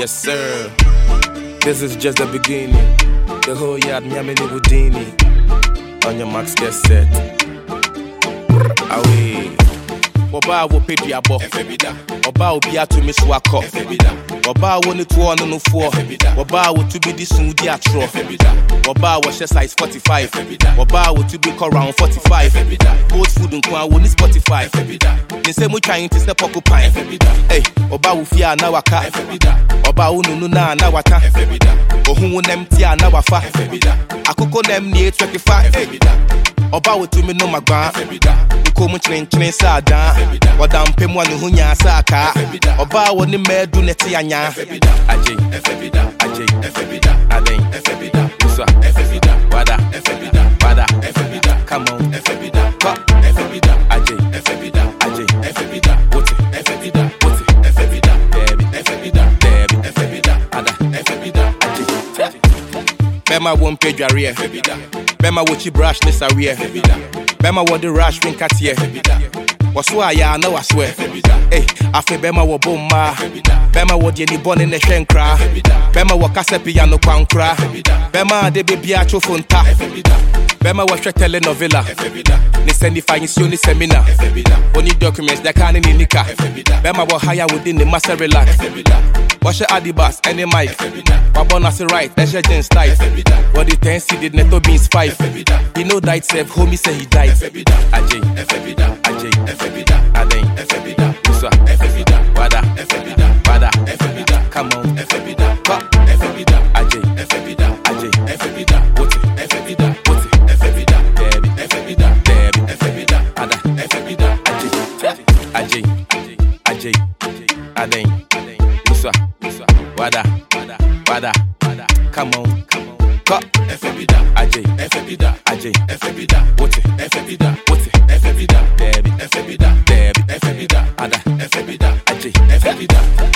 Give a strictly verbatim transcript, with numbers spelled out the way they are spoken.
Yes, sir. This is just the beginning. The whole yard, Miami Houdini. On your marks, get set. Away. Oba wo pedi abo. Oba obi atu mi so akọ. Oba wo ni two on no four. Oba wo to be the sun di atro. Oba wo share size forty-five. Oba wo to be around forty-five. Cold food nko wo ni Spotify. Ni say mu trying to step occupy. Hey, oba wo fia na waka. Oba wo nunu na na wata. Ohun wo nem tia na wafa. Akoko nem ni twenty-five. Oba wo to me no magba. Ko mu chin chin sa dan. Oda mpem wa no hunya sa ka. Oba wo ni medu neti anya. Ajay, ajay, aden, usa, wada, wada, come on, come, ajay, ajay, wote, wote, debi, debi, ada, ajay. Bema won page area. Bema wo chi brush this area. Bema wo the rush ring cat here. Waswa ya na waswe. Hey, afi bema wo bomma. Bema wo de ni born in the shenkra. Bema wo kase piano kwankra. Bema de baby a chofonta. Bema wo hwe telenovela. Ni send if I see ni seminar. Only documents that can in nika. Bema wo hire within the master relax. Wash your adibas any mic. Wabona say right, that's your gen style. What the ten C did neto beans five. He know died self, homie say he died. Ajay, Ajay, Aden, Usa, Wada, Wada, come on, come, Ajay, Ajay, Wote, Wote, Debi, Debi, Ada, Ajay, Ajay, Aden, Usa, Wada, Wada, come on, come, Ajay, Ajay, Wote, Wote, Debi, Debi, Ada, Ajay,